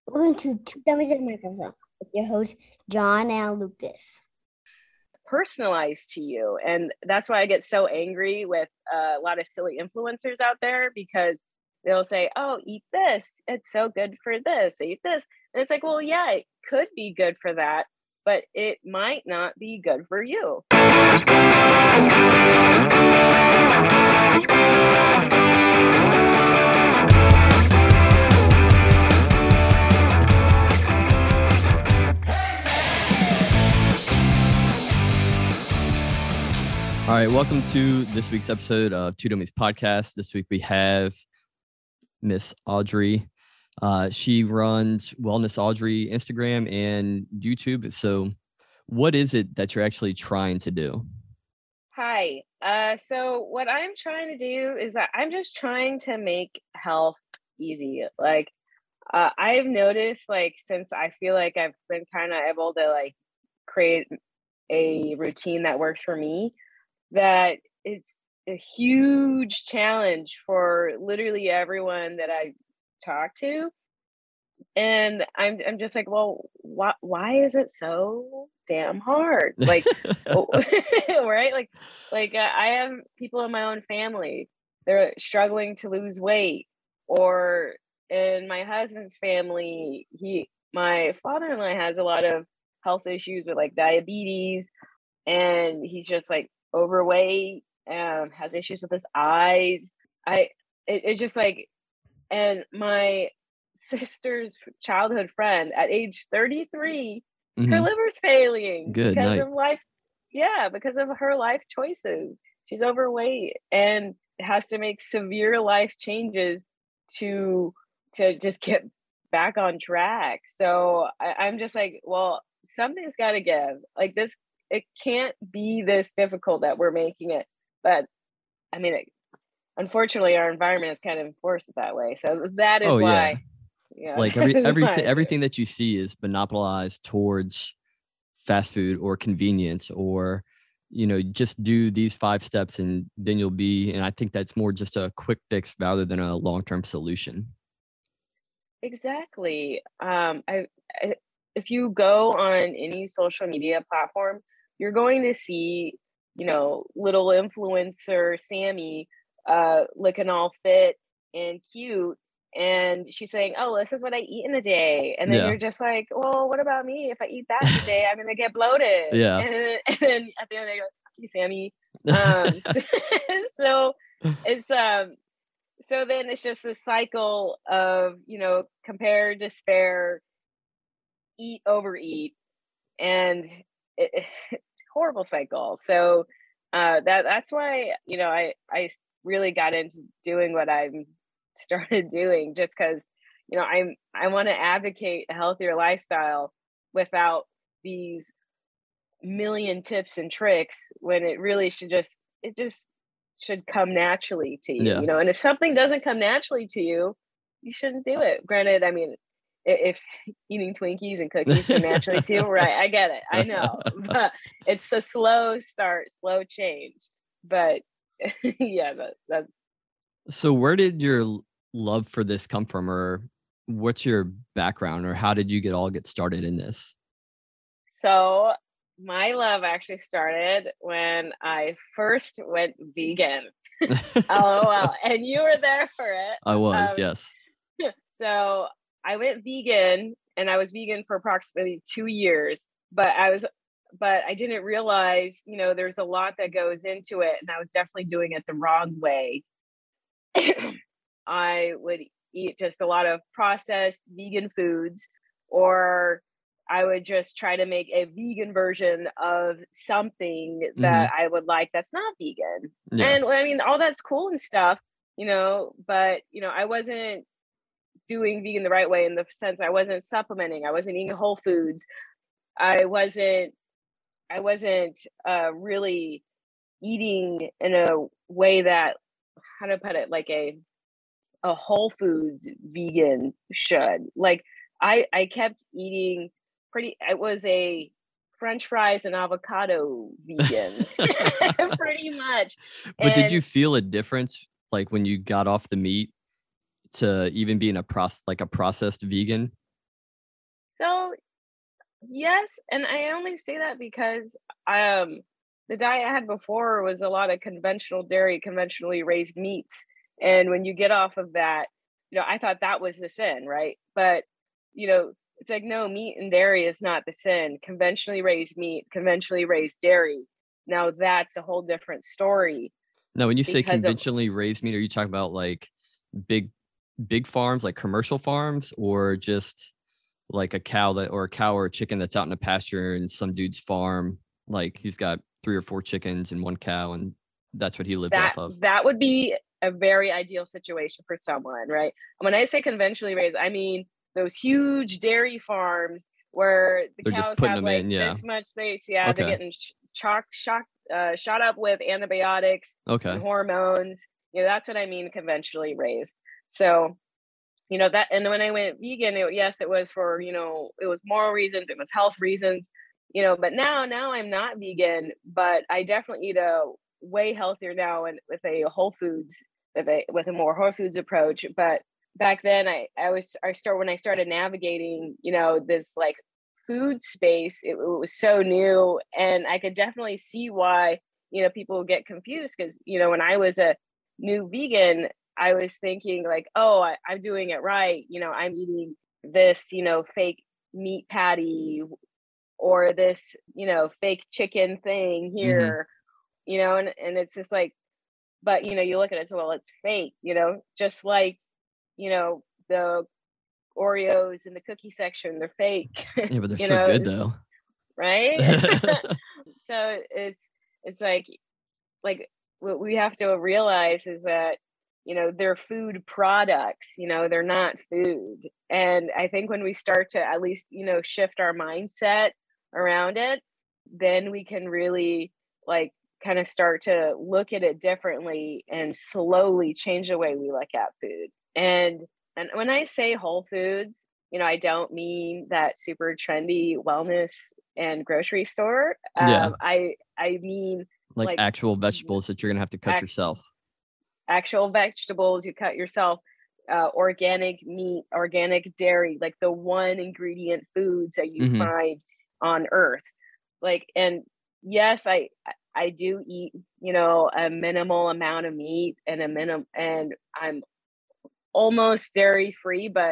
Welcome to Two Dummies and a Microphone with your host, John L. Lucas. Personalized to you. And that's why I get so angry with a lot of silly influencers out there, because they'll say, oh, eat this. It's so good for this. Eat this. And it's like, well, yeah, it could be good for that, but it might not be good for you. All right, welcome to this week's episode of Two Dummies Podcast. This week we have Miss Audrey. She runs Wellness Audrey Instagram and YouTube. So what is it that you're actually trying to do? Hi. So what I'm trying to do is that I'm just trying to make health easy. I've noticed, since I feel like I've been kind of able to create a routine that works for me, that it's a huge challenge for literally everyone that I talk to. And I'm just like, well, why is it so damn hard? Right? I have people in my own family, they're struggling to lose weight, or in my husband's family, my father-in-law has a lot of health issues with diabetes, and he's just overweight, has issues with his eyes. And my sister's childhood friend at age 33, her liver's failing because of her life choices. She's overweight and has to make severe life changes to just get back on track. So I'm just like, well, something's got to give. This, it can't be this difficult that we're making it. But I mean, unfortunately, our environment is kind of enforced that way. So that is why. Yeah. Everything that you see is monopolized towards fast food or convenience, or just do these 5 steps and then you'll be. And I think that's more just a quick fix rather than a long-term solution. Exactly. If you go on any social media platform, you're going to see, little influencer Sammy looking all fit and cute. And she's saying, oh, this is what I eat in a day. And then you're just like, well, what about me? If I eat that in a day, I'm going to get bloated. Yeah. And then at the end of the day, fuck you, Sammy. So then it's just a cycle of, compare, despair, eat, overeat, and horrible cycle. So that's why, I really got into doing what I'm started doing, just because I want to advocate a healthier lifestyle without these million tips and tricks, when it really should should come naturally to you. And if something doesn't come naturally to you, you shouldn't do it. Granted, I mean, if eating Twinkies and cookies come naturally to you, right, I get it, I know, but it's a slow start, slow change. But yeah, that. So where did your love for this come from, or what's your background, or how did you get started in this? So my love actually started when I first went vegan. LOL. And you were there for it. I was, yes. So I went vegan, and I was vegan for approximately 2 years, but I didn't realize, there's a lot that goes into it, and I was definitely doing it the wrong way. I would eat just a lot of processed vegan foods, or I would just try to make a vegan version of something that I would like that's not vegan. Yeah. And I mean, all that's cool and stuff, but, I wasn't doing vegan the right way, in the sense I wasn't supplementing. I wasn't eating whole foods. I wasn't really eating in a way that, how to put it, like a whole foods vegan should. I kept eating it was a French fries and avocado vegan, pretty much. But did you feel a difference, when you got off the meat, to even being a processed vegan? So yes, and I only say that because the diet I had before was a lot of conventional dairy, conventionally raised meats. And when you get off of that, I thought that was the sin, right? But it's like no, meat and dairy is not the sin. Conventionally raised meat, conventionally raised dairy. Now that's a whole different story Now, when you say because of conventionally raised meat, are you talking about like big, big farms, like commercial farms, or just like a cow or a chicken that's out in a pasture in some dude's farm? Like he's got 3 or 4 chickens and 1 cow, and that's what he lives that off of. that would be a very ideal situation for someone, right? And when I say conventionally raised, I mean those huge dairy farms where the They're just cows putting have them like in. Yeah. this much space. Yeah, they're Okay. getting shot up with antibiotics and Okay. hormones. That's what I mean conventionally raised. So that, and when I went vegan, yes, it was for it was moral reasons, it was health reasons, but now I'm not vegan, but I definitely eat a way healthier now, and with a whole foods, with a more whole foods approach. But back then when I started navigating this like food space, it was so new, and I could definitely see why people get confused, because when I was a new vegan, I was thinking like, oh, I'm doing it right. I'm eating this, fake meat patty, or this, fake chicken thing Mm-hmm. here, and it's just like, but you look at it, so well, it's fake, just like, the Oreos in the cookie section, they're fake, Yeah, but they're so good it's, though. right? So it's like what we have to realize is that they're food products, they're not food. And I think when we start to at least shift our mindset around it, then we can really like kind of start to look at it differently and slowly change the way we look at food. And when I say whole foods, I don't mean that super trendy wellness and grocery store. Yeah, I mean like like actual vegetables that you're gonna have to cut ac- yourself. actual vegetables you cut yourself, organic meat, organic dairy, like the one ingredient foods that you Mm-hmm. find on earth. Like, and yes, I do eat a minimal amount of meat and and I'm almost dairy free, but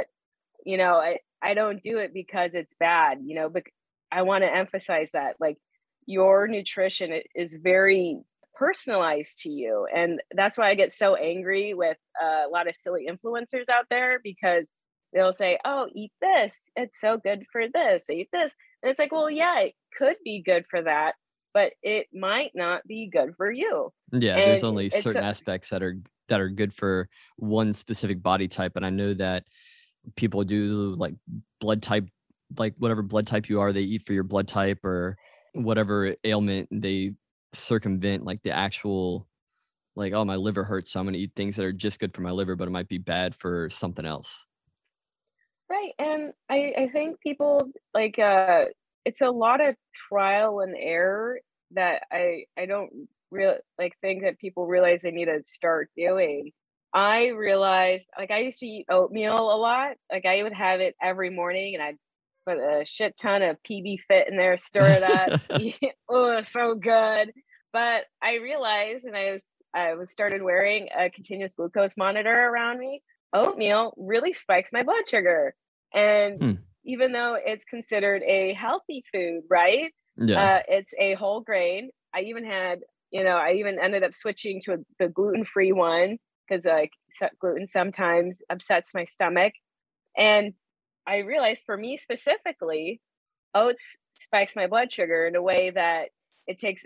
I don't do it because it's bad, but I want to emphasize that like your nutrition is very personalized to you. And that's why I get so angry with a lot of silly influencers out there, because they'll say, oh, eat this, it's so good for this, eat this. And it's like, well, yeah, it could be good for that, but it might not be good for you. Yeah, there's And only it's certain aspects that are good for one specific body type, and I know that people do like blood type, like whatever blood type you are, they eat for your blood type, or whatever ailment they circumvent like the actual, like, oh, my liver hurts, so I'm gonna eat things that are just good for my liver, but it might be bad for something else. right. And I think people like it's a lot of trial and error that I don't really like think that people realize they need to start doing. I realized like I used to eat oatmeal a lot. Like I would have it every morning, and I'd put a shit ton of PB Fit in there, stir it up. Oh, it's so good. But I realized, and I was started wearing a continuous glucose monitor around me. Oatmeal really spikes my blood sugar. And Hmm. even though it's considered a healthy food, right? Yeah. It's a whole grain. I even ended up switching to the gluten-free one, because like gluten sometimes upsets my stomach. And I realized for me specifically, oats spikes my blood sugar in a way that it takes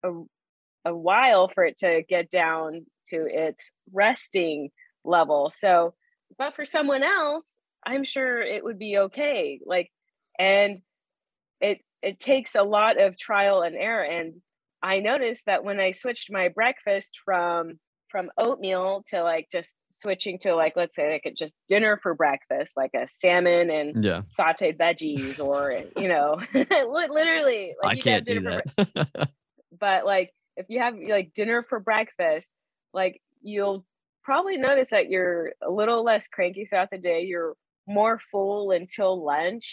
a while for it to get down to its resting level. So, but for someone else, I'm sure it would be okay. Like, and it takes a lot of trial and error. And I noticed that when I switched my breakfast from oatmeal to like just switching to like, let's say like just dinner for breakfast, like a salmon and Yeah. sauteed veggies, or literally like I you can have can't dinner do for that. but like if you have like dinner for breakfast, like you'll probably notice that you're a little less cranky throughout the day. You're more full until lunch.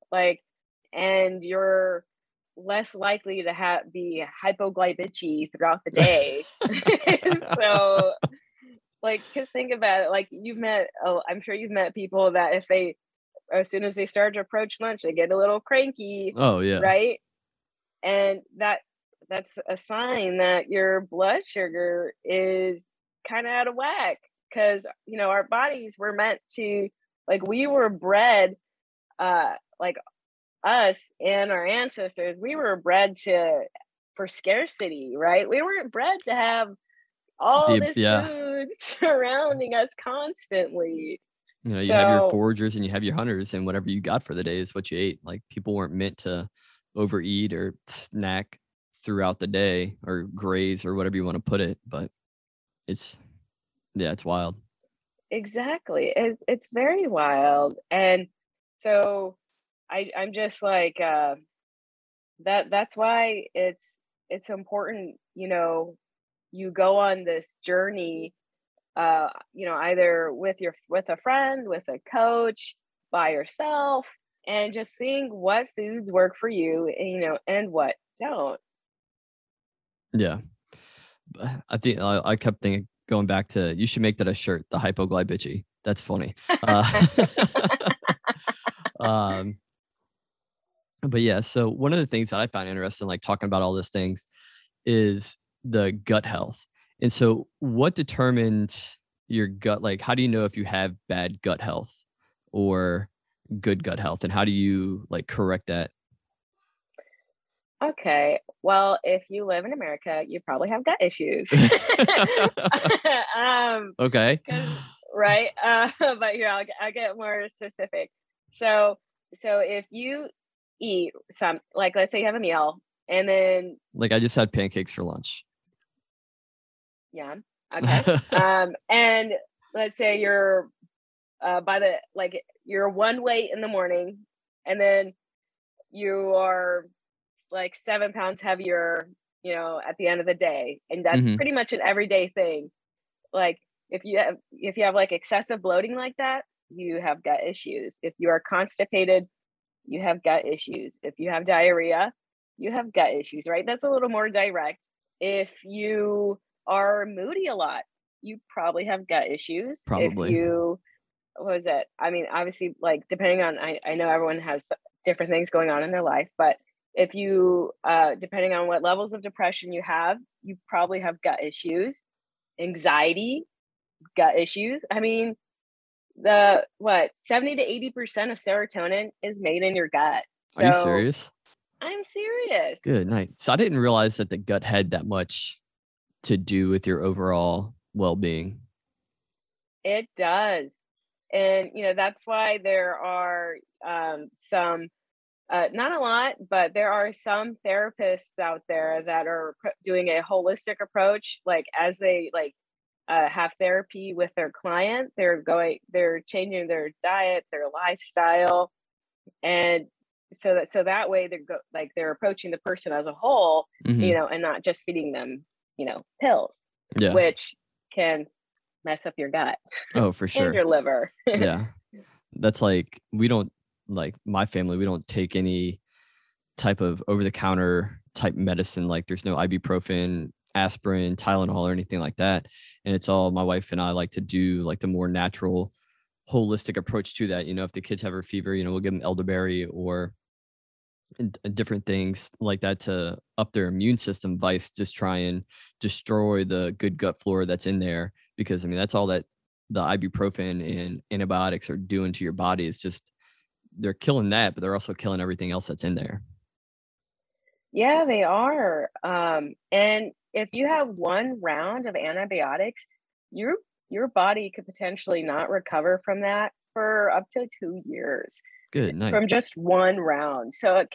like, and you're less likely to be hypoglycemic throughout the day. So, like, just think about it. Like, I'm sure you've met people that if they, as soon as they start to approach lunch, they get a little cranky, Oh yeah. right? And that's a sign that your blood sugar is kind of out of whack, because our bodies were meant to, like, we were bred, like us and our ancestors, we were bred for scarcity, right? We weren't bred to have all this Yeah. food surrounding us constantly. You have your So foragers and you have your hunters, and whatever you got for the day is what you ate. Like, people weren't meant to overeat or snack throughout the day or graze or whatever you want to put it. But it's wild. exactly, it's very wild. And so I'm just like, that's why it's important, you go on this journey, either with a friend, with a coach, by yourself, and just seeing what foods work for you, and what don't. Yeah. I think I kept thinking, going back to, you should make that a shirt, the hypoglycemic. That's funny. Um, but yeah, so one of the things that I found interesting, like talking about all these things, is the gut health. And so, what determines your gut? Like, how do you know if you have bad gut health or good gut health, and how do you like correct that? Okay, well, if you live in America, you probably have gut issues. Okay. 'Cause right? But here, I'll get more specific. So if you eat like, let's say you have a meal, and then Like, I just had pancakes for lunch. yeah, okay. And let's say you're, you're one weight in the morning, and then you are like 7 pounds heavier, at the end of the day, and that's Hmm. pretty much an everyday thing. Like, if you have like excessive bloating like that, you have gut issues. If you are constipated, you have gut issues. If you have diarrhea, you have gut issues, right? That's a little more direct. If you are moody a lot, you probably have gut issues. If Probably. you, what is it? I mean, obviously, like, depending on, I know everyone has different things going on in their life, but if you, depending on what levels of depression you have, you probably have gut issues. Anxiety, gut issues. I mean, 70 to 80% of serotonin is made in your gut. Are you So serious? I'm serious. Good night. So I didn't realize that the gut had that much to do with your overall well-being. It does. And that's why there are, some, not a lot, but there are some therapists out there that are doing a holistic approach. Like, as they like, have therapy with their client, they're changing their diet, their lifestyle, and so that way they're approaching the person as a whole, Hmm. and not just feeding them, pills, Yeah. which can mess up your gut Oh, for and sure. your liver. Yeah. That's like, we don't, like, my family, we don't take any type of over-the-counter type medicine. Like, there's no ibuprofen, aspirin, Tylenol, or anything like that. And it's all, my wife and I like to do like the more natural, holistic approach to that. If the kids have a fever, we'll give them elderberry or different things like that to up their immune system, vice just try and destroy the good gut flora that's in there. Because I mean, that's all that the ibuprofen and antibiotics are doing to your body, is just, they're killing that, but they're also killing everything else that's in there. Yeah, they are. And if you have one round of antibiotics, your your body could potentially not recover from that for up to 2 years Good night. from just one round.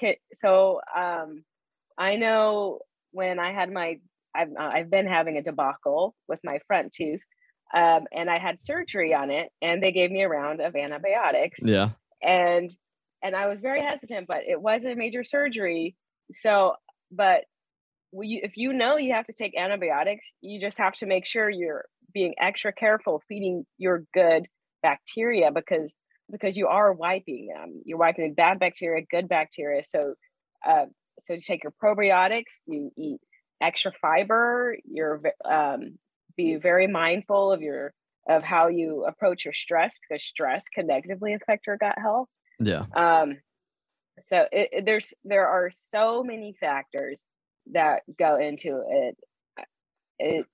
I know when I had I've been having a debacle with my front tooth, and I had surgery on it, and they gave me a round of antibiotics, Yeah. and I was very hesitant, but it was a major surgery. So, but if you have to take antibiotics, you just have to make sure you're being extra careful feeding your good bacteria, because because you are wiping them. You're wiping bad bacteria, good bacteria. So you take your probiotics, you eat extra fiber, you're be very mindful of how you approach your stress, because stress can negatively affect your gut health. Yeah. So there are so many factors that go into it.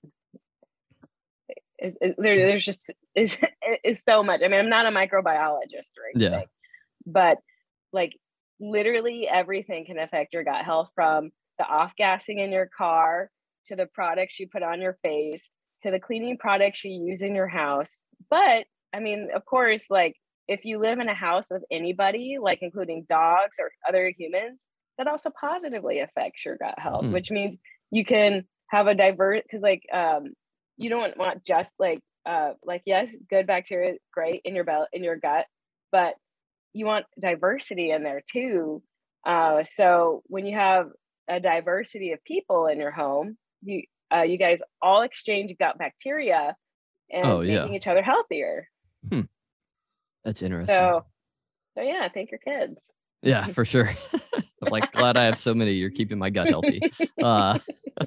There's just is so much. I mean, I'm not a microbiologist or anything, but like literally everything can affect your gut health, from the off-gassing in your car to the products you put on your face to the cleaning products you use in your house. But I mean, of course, like if you live in a house with anybody, like including dogs or other humans, that also positively affects your gut health, which means you can have a diverse, because like you don't want just like yes, good bacteria, great in your gut, but you want diversity in there too. So when you have a diversity of people in your home, you guys all exchange gut bacteria and making each other healthier. That's interesting. So yeah, thank your kids. Yeah, for sure. I'm like, glad I have so many. You're keeping my gut healthy. That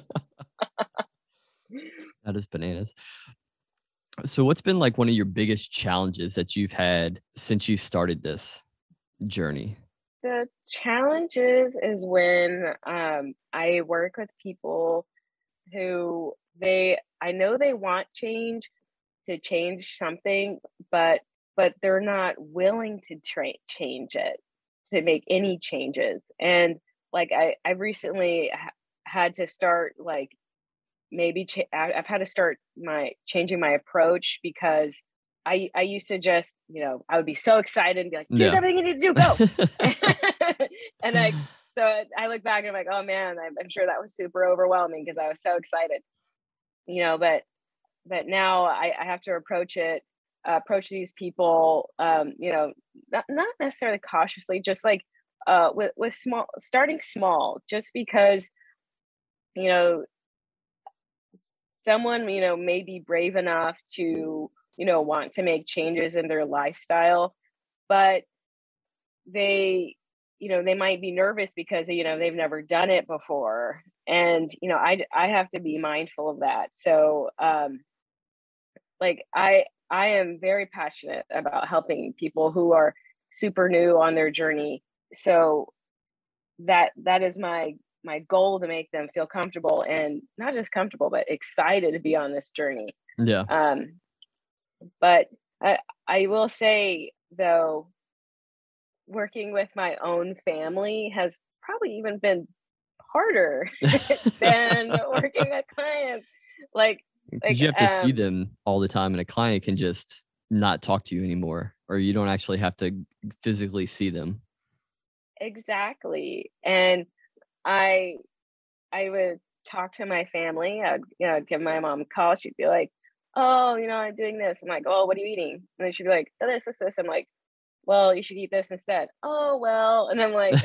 is bananas. So what's been like one of your biggest challenges that you've had since you started this journey? The challenges is when I work with people who I know they want to change something, but they're not willing to change it, to make any changes. And like I recently had to start like maybe I've had to start changing my approach, because I used to just, I would be so excited and be like, here's everything you need to do, go. And I look back and I'm like, oh man, I'm sure that was super overwhelming because I was so excited, but now I have to approach these people, not necessarily cautiously, just like with starting small, just because, someone, may be brave enough to, want to make changes in their lifestyle, but they might be nervous because, they've never done it before. And, I have to be mindful of that. So, like I am very passionate about helping people who are super new on their journey. So that is my goal, to make them feel comfortable, and not just comfortable, but excited to be on this journey. Yeah. But I will say though, working with my own family has probably even been harder than working with clients. Because you have to see them all the time, and a client can just not talk to you anymore, or you don't actually have to physically see them. Exactly. And I would talk to my family. I'd give my mom a call. She'd be like, oh, I'm doing this. I'm like, oh, what are you eating? And then she'd be like, oh, this. I'm like, well, you should eat this instead. Oh, well. And I'm like,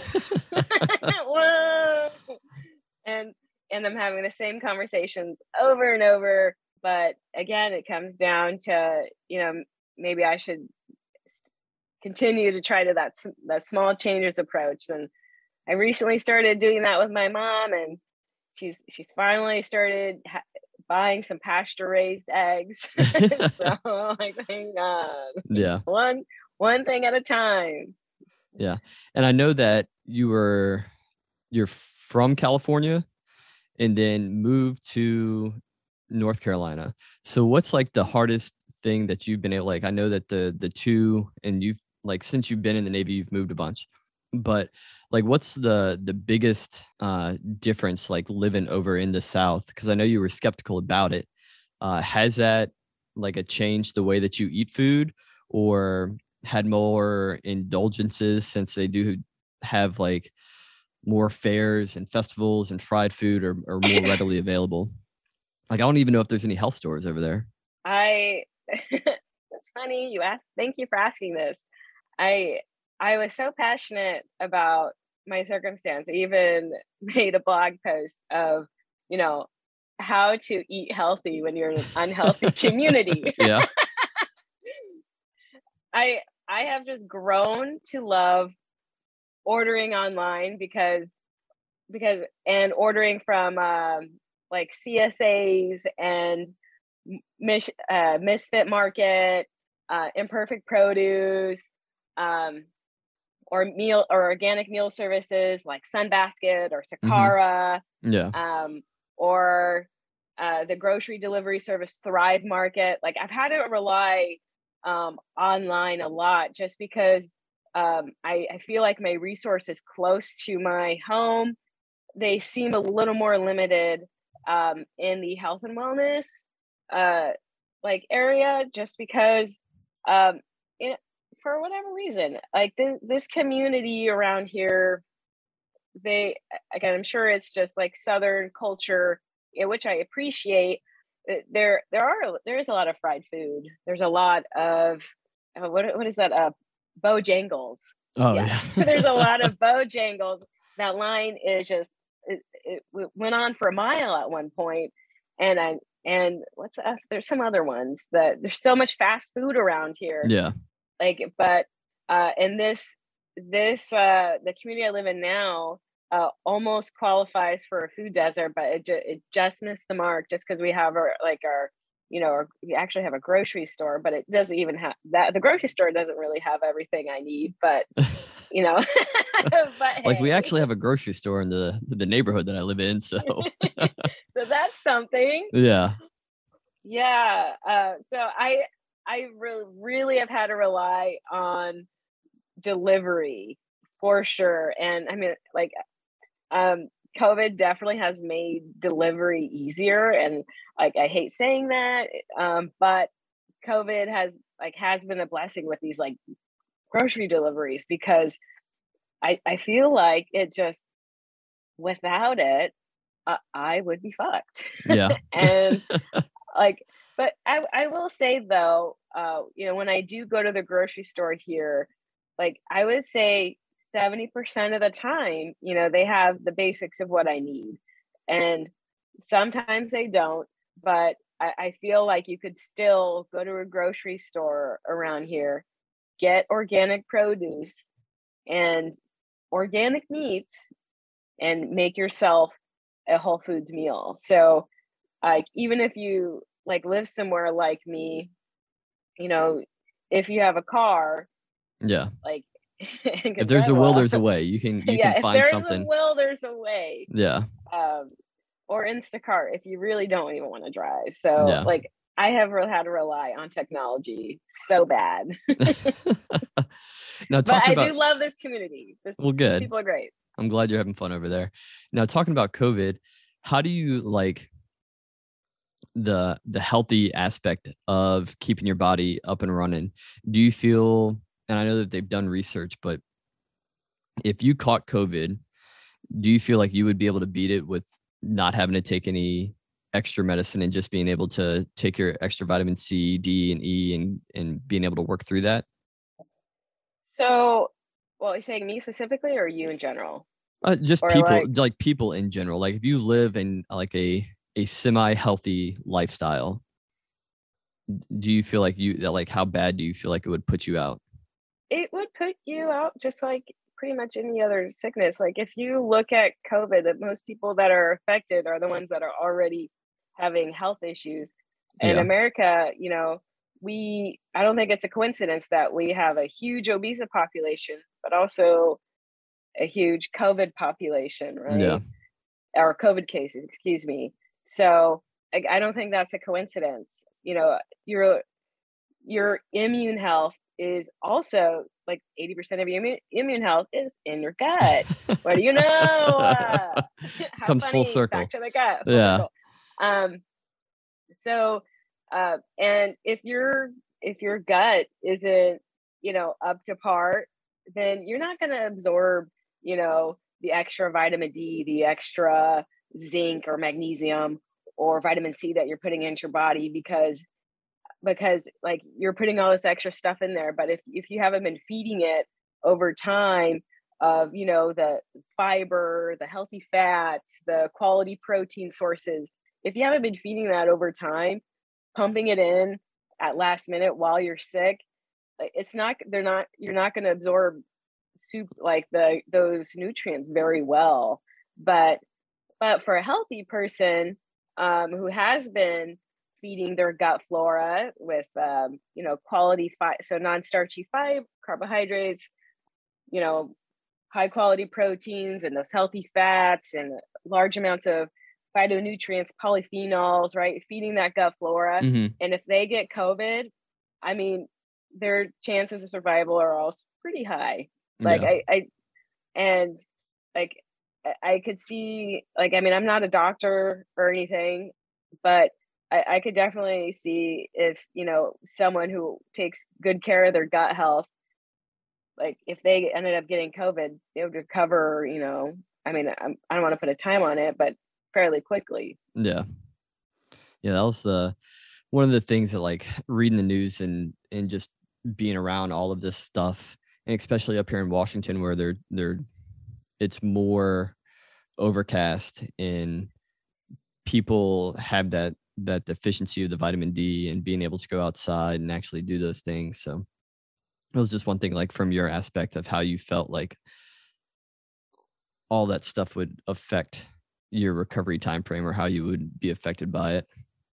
whoa. And I'm having the same conversations over and over. But again, it comes down to, maybe I should continue to try to that small changes approach. And I recently started doing that with my mom, and she's finally started buying some pasture raised eggs. So like, thank God. Yeah. One thing at a time. Yeah. And I know that you're from California and then moved to North Carolina. So what's like the hardest thing that you've been able, like, I know that the two, and you've like, since you've been in the Navy, you've moved a bunch, but like, what's the biggest difference, like living over in the South? Because I know you were skeptical about it. Has that like changed the way that you eat food, or had more indulgences, since they do have like more fairs and festivals and fried food are more readily available? Like, I don't even know if there's any health stores over there. That's funny you asked. Thank you for asking this. I was so passionate about my circumstance. I even made a blog post of, how to eat healthy when you're in an unhealthy community. Yeah. I have just grown to love ordering online because and ordering from like CSAs and Misfit Market, Imperfect Produce, or organic meal services like Sunbasket or Sakara, Yeah. or the grocery delivery service Thrive Market. Like I've had to rely online a lot just because I feel like my resources close to my home, they seem a little more limited in the health and wellness like area, just because for whatever reason, like this community around here, they, again, I'm sure it's just like Southern culture, which I appreciate. There is a lot of fried food. There's a lot of what is that? Bojangles. Oh Yeah. yeah. There's a lot of Bojangles. That line is just it went on for a mile at one point, and what's there's some other ones that there's so much fast food around here. Yeah. Like, but and the community I live in now almost qualifies for a food desert, but it just missed the mark just because we have our we actually have a grocery store, but it doesn't even have that. The grocery store doesn't really have everything I need, but but Like we hey. actually have a grocery store in the neighborhood that I live in, so So that's something. yeah. Yeah. So I really have had to rely on delivery for sure. And I mean, like, COVID definitely has made delivery easier. And like, I hate saying that, but COVID has been a blessing with these like grocery deliveries, because I feel like it just, without it, I would be fucked. Yeah. And like, but I will say though, when I do go to the grocery store here, like I would say 70% of the time, they have the basics of what I need. And sometimes they don't, but I feel like you could still go to a grocery store around here, get organic produce and organic meats, and make yourself a Whole Foods meal. So like, even if you like live somewhere like me, if you have a car, Yeah. like If there's a will, there's a way. You can yeah, if find there's something. a will, there's a way. Yeah. Or Instacart if you really don't even want to drive. So Yeah. like I have had to rely on technology so bad. Now But talking I about do love this community. well, These good. people are great. I'm glad you're having fun over there. Now talking about COVID, how do you like the healthy aspect of keeping your body up and running? Do you feel, and I know that they've done research, but if you caught COVID, do you feel like you would be able to beat it with not having to take any extra medicine and just being able to take your extra vitamin C, D, and E and being able to work through that? So, well, are you saying me specifically or you in general? Just Or people, like, like people in general. Like if you live in like a semi-healthy lifestyle, do you feel like like how bad do you feel like it would put you out? it would put you out just like pretty much any other sickness. Like if you look at COVID, that most people that are affected are the ones that are already having health issues. In Yeah. America, I don't think it's a coincidence that we have a huge obese population, but also a huge COVID population, Yeah. right? Or COVID cases, excuse me. So I don't think that's a coincidence. Your immune health is also like 80% of your immune health is in your gut. What do you know? How Comes full funny. circle. Back to the gut. Full Yeah. circle. So and if your gut isn't, up to par, then you're not going to absorb, the extra vitamin D, the extra zinc or magnesium or vitamin C that you're putting into your body, because like you're putting all this extra stuff in there. But if you haven't been feeding it over time of, the fiber, the healthy fats, the quality protein sources, if you haven't been feeding that over time, pumping it in at last minute while you're sick, like, it's not, you're not going to absorb soup like those nutrients very well. But for a healthy person who has been feeding their gut flora with quality so non-starchy carbohydrates, high quality proteins and those healthy fats and large amounts of phytonutrients, polyphenols, right? Feeding that gut flora. Mhm. And if they get COVID, I mean, their chances of survival are also pretty high. Like Yeah. and like I could see, like, I mean, I'm not a doctor or anything, but I could definitely see if, someone who takes good care of their gut health, like if they ended up getting COVID, they would recover, I mean, I don't want to put a time on it, but fairly quickly. Yeah. Yeah, that was one of the things that, like, reading the news and just being around all of this stuff, and especially up here in Washington where it's more overcast and people have that deficiency of the vitamin D and being able to go outside and actually do those things. So it was just one thing, like, from your aspect of how you felt like all that stuff would affect your recovery time frame or how you would be affected by it.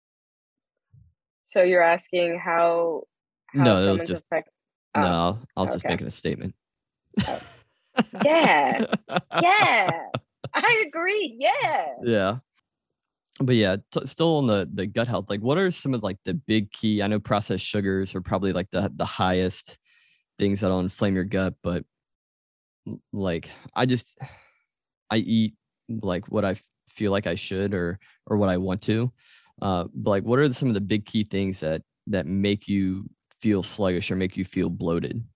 So you're asking how No, it was someone's just affect. Oh, no, I was just okay. making a statement. Oh. Yeah. Yeah. I agree. Yeah. Yeah. But yeah, still on the gut health, like, what are some of, like, the big key? I know processed sugars are probably, like, the highest things that'll inflame your gut, but like, I eat, like, what I feel like I should or what I want to. But, like, what are some of the big key things that make you feel sluggish or make you feel bloated?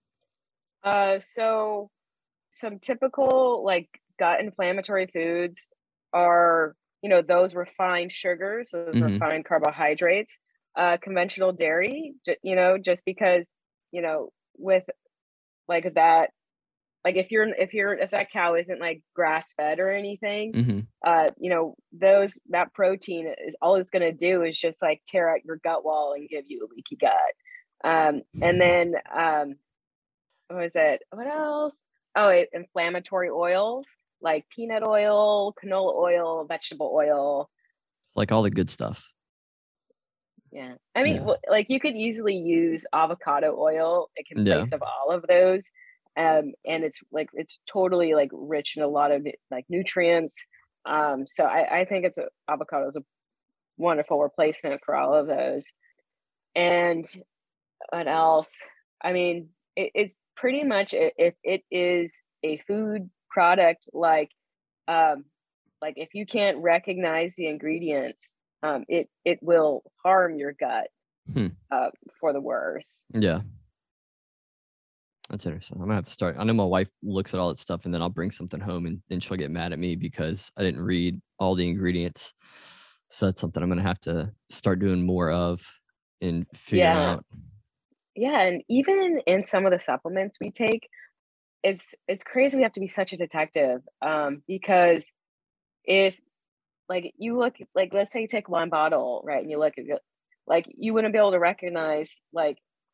So some typical like gut inflammatory foods are, those refined sugars, those Mhm. refined carbohydrates, conventional dairy, just because, with like that, like if that cow isn't like grass fed or anything, Mhm. that protein is all it's going to do is just like tear out your gut wall and give you a leaky gut. And then what was it? What else? Oh, inflammatory oils like peanut oil, canola oil, vegetable oil. It's like all the good stuff. Yeah. I mean, Yeah. like you could easily use avocado oil in Yeah. place of all of those. And it's totally like rich in a lot of like nutrients. So I think avocado is a wonderful replacement for all of those. And what else? I mean, it's pretty much if it is a food product, um, like if you can't recognize the ingredients, it will harm your gut Hmm. for the worse. Yeah. That's interesting. I'm gonna have to start. I know my wife looks at all that stuff and then I'll bring something home and then she'll get mad at me because I didn't read all the ingredients. So that's something I'm gonna have to start doing more of and figuring Yeah, out. yeah, and even in some of the supplements we take, it's crazy. We have to be such a detective, because if like you look like let's say you take one bottle, right, and you look at it, like you wouldn't be able to recognize like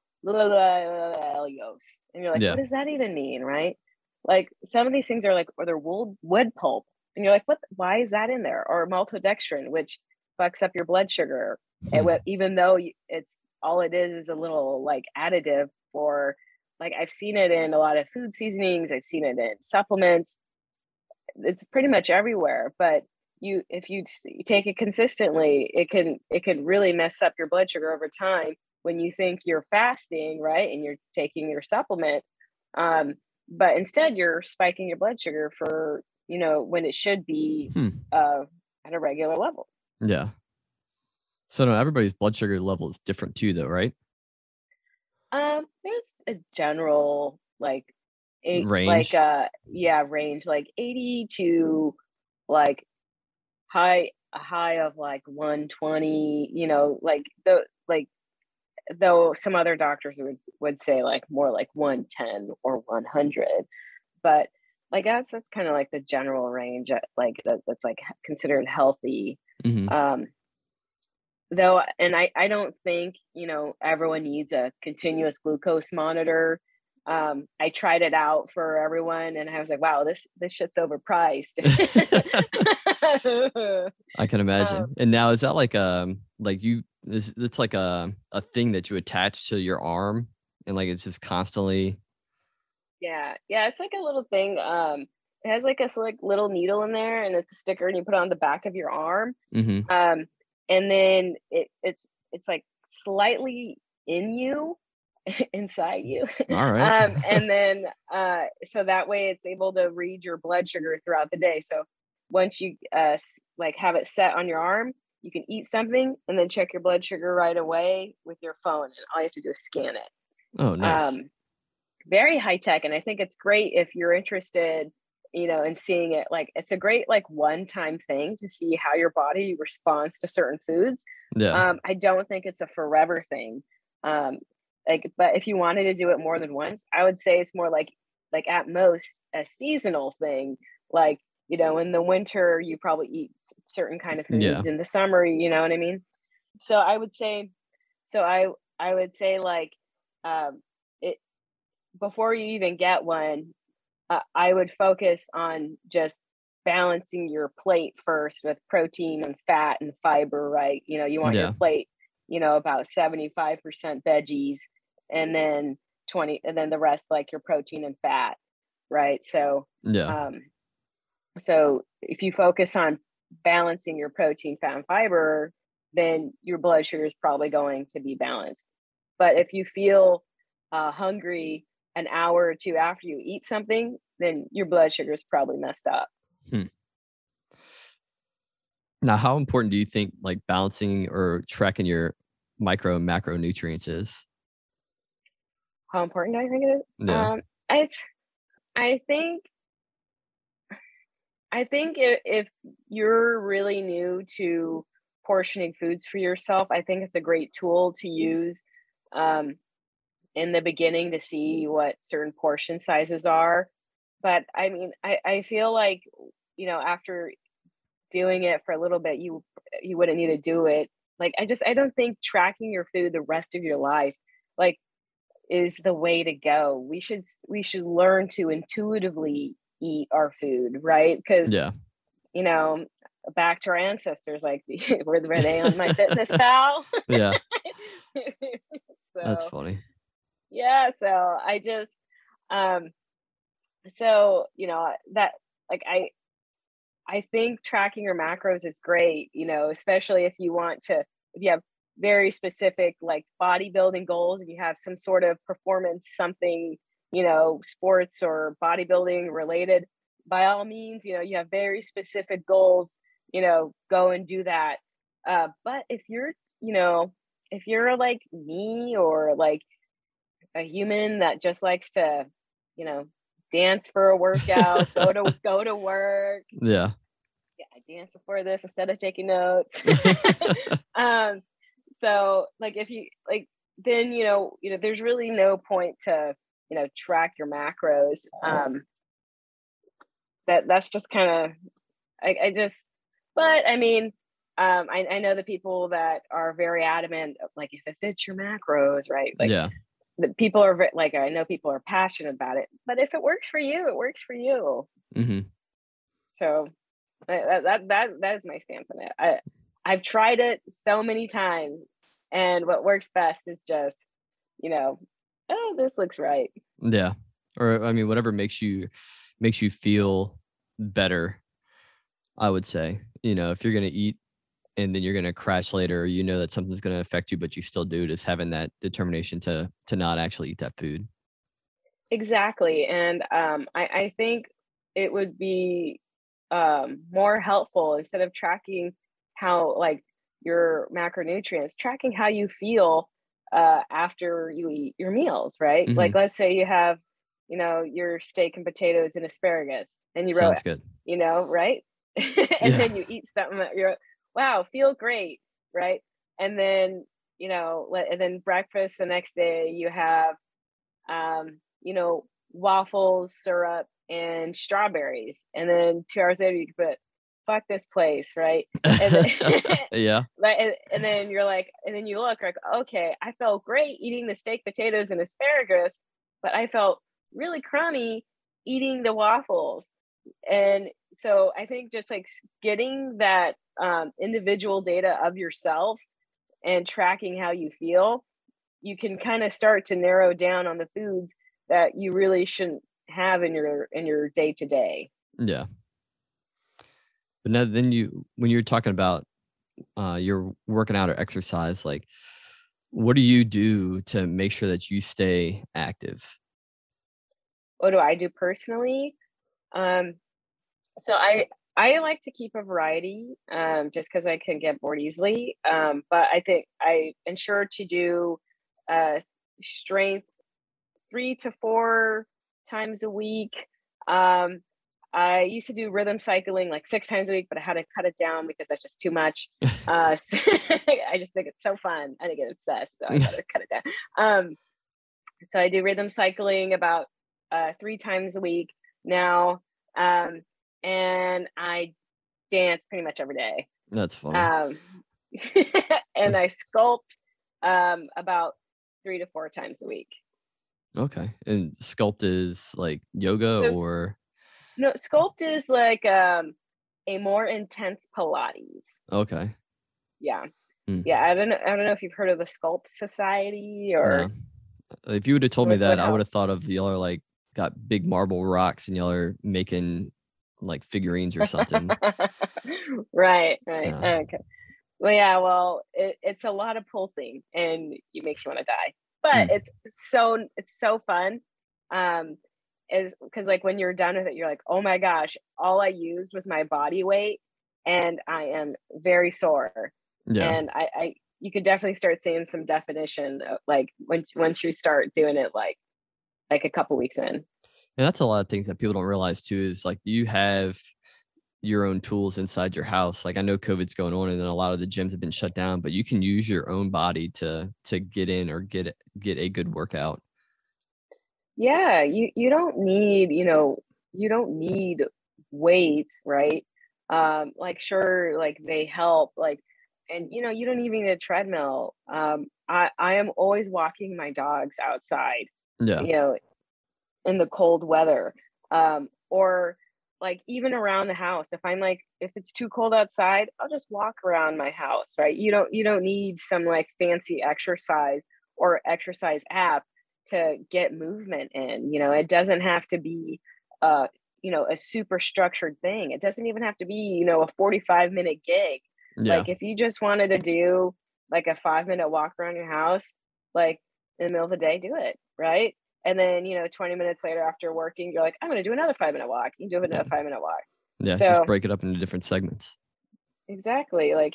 Elios. And you're like, Yeah. what does that even mean, right? Like some of these things are like, or they're wood pulp. And you're like, what, why is that in there? Or maltodextrin, which fucks up your blood sugar. Hmm. Even though it's all it is a little like additive for, like I've seen it in a lot of food seasonings. I've seen it in supplements. It's pretty much everywhere. But if you take it consistently, it can really mess up your blood sugar over time when you think you're fasting, right? And you're taking your supplement. But instead you're spiking your blood sugar for, when it should be Hmm. at a regular level. Yeah. So no, everybody's blood sugar level is different too, though, right? There's a general like Range. range like 80 to like a high of like 120, like though some other doctors would say like more like 110 or 100, but like that's kind of like the general range, like that's like considered healthy. Hmm. um though, and I don't think, everyone needs a continuous glucose monitor. I tried it out for everyone and I was like, wow, this shit's overpriced. I can imagine. And now is that like you is it's like a thing that you attach to your arm and like it's just constantly Yeah, yeah, it's like a little thing. It has like like little needle in there, and it's a sticker, and you put it on the back of your arm. hmm Um, and then it's like slightly in you, inside you. all right. And then so that way it's able to read your blood sugar throughout the day. So once you like have it set on your arm, you can eat something and then check your blood sugar right away with your phone, and all you have to do is scan it. Oh, nice. Very high tech, and I think it's great if you're interested, in seeing it. Like, it's a great like one time thing to see how your body responds to certain foods. Yeah. I don't think it's a forever thing. um but if you wanted to do it more than once, I would say it's more like at most a seasonal thing. Like, in the winter you probably eat certain kind of Yeah. foods, in the summer, you know what I mean. So I would say, so I would say like, um it before you even get one, I would focus on just balancing your plate first with protein and fat and fiber, right? You want your Yeah. plate, about 75% veggies, and then 20, and then the rest like your protein and fat, right? Yeah. Um, so if you focus on balancing your protein, fat, and fiber, then your blood sugar is probably going to be balanced. But if you feel hungry an hour or two after you eat something, then your blood sugar is probably messed up. Hmm. Now, how important do you think like balancing or tracking your micro and macronutrients is? How important do I think it is? Yeah. It's. I think. If you're really new to portioning foods for yourself, I think it's a great tool to use um, in the beginning to see what certain portion sizes are. But I mean, I feel like, after doing it for a little bit, you wouldn't need to do it. Like, I don't think tracking your food the rest of your life like is the way to go. We should learn to intuitively eat our food, right? Because, Yeah. you know back to our ancestors, like, were they on my fitness pal? Yeah. That's So funny. yeah, so I just um so that, like, I think tracking your macros is great, especially if you have very specific like bodybuilding goals, and you have some sort of performance, something, sports or bodybuilding related. By all means, you have very specific goals, go and do that. But if you're like me, or like a human that just likes to, you know, dance for a workout, go to work. Yeah. Yeah, I danced before this instead of taking notes. um, so like, if you like, then there's really no point to track your macros. That's just kind of, I just, but I mean, I know the people that are very adamant, like, if it fits your macros, right? Like, Yeah. the people are like, I know people are passionate about it, but if it works for you, it works for you. hmm So that is my stance on it. I've tried it so many times, and what works best is just, you know, oh, this looks right. Yeah. Or I mean, whatever makes you feel better, I would say. If you're gonna eat and then you're gonna crash later, you know that something's gonna affect you, but you still do, just having that determination to not actually eat that food. Exactly. And I think it would be more helpful, instead of tracking how, like, your macronutrients, tracking how you feel after you eat your meals, right? Like, hmm let's say you have, your steak and potatoes and asparagus, and you wrote, Sounds good. right? And Yeah. then you eat something that you're, wow, feel great, right? And then, and then breakfast the next day, you have waffles, syrup, and strawberries. And then 2 hours later, you can put fuck this place, right? And then, Yeah. and then you're like, and then you look like, okay, I felt great eating the steak, potatoes, and asparagus, but I felt really crummy eating the waffles. And so I think just like getting that individual data of yourself and tracking how you feel, you can kind of start to narrow down on the foods that you really shouldn't have in your day to day. Yeah. But now then when you're talking about you're working out or exercise, like what do you do to make sure that you stay active? What do I do personally? So I like to keep a variety, just because I can get bored easily. But I think I ensure to do strength 3 to 4 times a week. I used to do rhythm cycling like 6 times a week, but I had to cut it down because that's just too much. So I just think it's so fun. I get obsessed, so I gotta cut it down. So I do rhythm cycling about 3 times a week now, and I dance pretty much every day. That's funny. And I sculpt about 3 to 4 times a week. Okay. And sculpt is like yoga So or no, sculpt is like a more intense Pilates. okay. Yeah. Mm. Yeah, I don't know if you've heard of the Sculpt Society or No. If you would have told me what's that, what I would help. have thought of y'all are like got big marble rocks and y'all are making like figurines or something. Right. Yeah. Okay. Well, yeah, it's a lot of pulsing and it makes you want to die. But Mm. it's so fun. Is because like when you're done with it, you're like, oh my gosh, all I used was my body weight and I am very sore. Yeah. And I you could definitely start seeing some definition like once you start doing it like a couple weeks in. And that's a lot of things that people don't realize too, is like you have your own tools inside your house. Like I know COVID's going on and then a lot of the gyms have been shut down, but you can use your own body to get in or get a good workout. Yeah, you don't need, you don't need weights, right? Like sure, like they help, like, and you don't even need a treadmill. I am always walking my dogs outside, Yeah. In the cold weather. Or like even around the house. If it's too cold outside, I'll just walk around my house, right? You don't need some like fancy exercise or exercise app to get movement in. It doesn't have to be a super structured thing. It doesn't even have to be, a 45-minute gig. Yeah. Like if you just wanted to do like a 5-minute walk around your house, like in the middle of the day, do it, right? And then, 20 minutes later after working, you're like, I'm going to do another 5-minute walk. You can do another 5-minute walk. Yeah. So, Just break it up into different segments. Exactly. Like,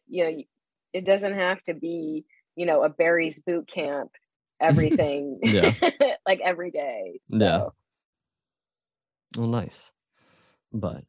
it doesn't have to be, a Barry's boot camp, everything, Yeah. like every day. So. Yeah. Well, nice. But,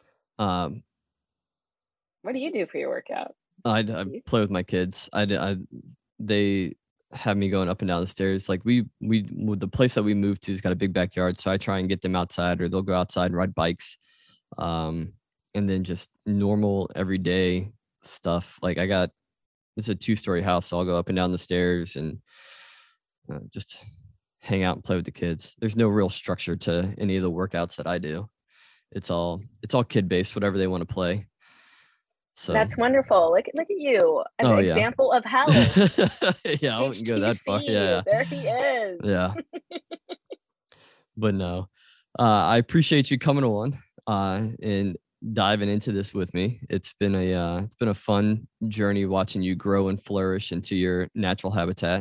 what do you do for your workout? I play with my kids. They have me going up and down the stairs. Like the place that we moved to has got a big backyard, so I try and get them outside, or they'll go outside and ride bikes. And then just normal everyday stuff. Like it's a 2-story house, so I'll go up and down the stairs and just hang out and play with the kids. There's no real structure to any of the workouts that I do. It's all kid based, whatever they want to play. So that's wonderful. Look at you, an example of health. Yeah, I wouldn't go that far. Yeah, there he is. Yeah. But no, I appreciate you coming on and diving into this with me. It's been a fun journey watching you grow and flourish into your natural habitat.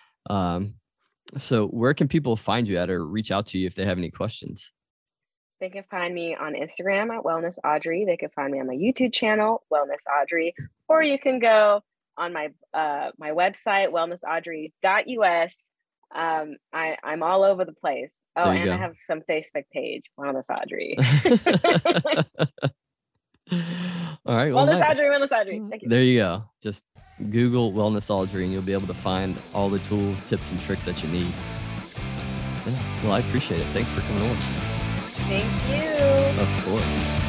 So where can people find you at or reach out to you if they have any questions? They can find me on Instagram at Wellness Audrey. They can find me on my YouTube channel, Wellness Audrey, or you can go on my my website, wellnessaudrey.us. I'm all over the place. Oh, and I have some Facebook page, Wellness Audrey. All right. Well, Wellness Audrey. Thank you. There you go. Just Google Wellness Audrey and you'll be able to find all the tools, tips, and tricks that you need. Yeah. Well, I appreciate it. Thanks for coming on. Thank you. Of course.